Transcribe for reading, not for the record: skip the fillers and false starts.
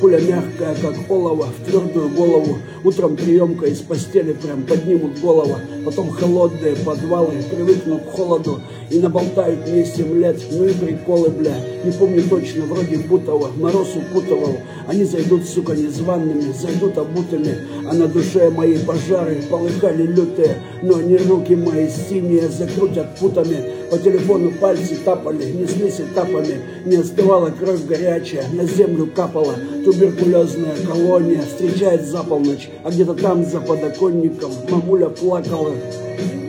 Пуля мягкая, как олово, в твердую голову. Утром приемка из постели прям поднимут голову. Потом холодные подвалы, привыкнут к холоду. И наболтают мне 7 лет, ну и приколы, бля. Не помню точно, вроде Бутова, мороз укутывал. Они зайдут, сука, незваными, зайдут обутыми. А на душе мои пожары полыхали лютые. Но они руки мои синие закрутят путами. По телефону пальцы тапали, неслись этапами. Не остывала кровь горячая, на землю капала. Туберкулезная колония встречает за полночь. А где-то там за подоконником мамуля плакала.